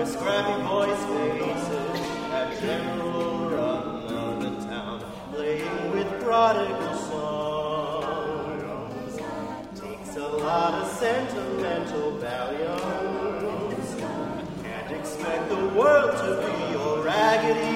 scrappy boys' faces at general run of the town, playing with prodigal songs. Takes a lot of sentimental valiance. Can't expect the world to be your raggedy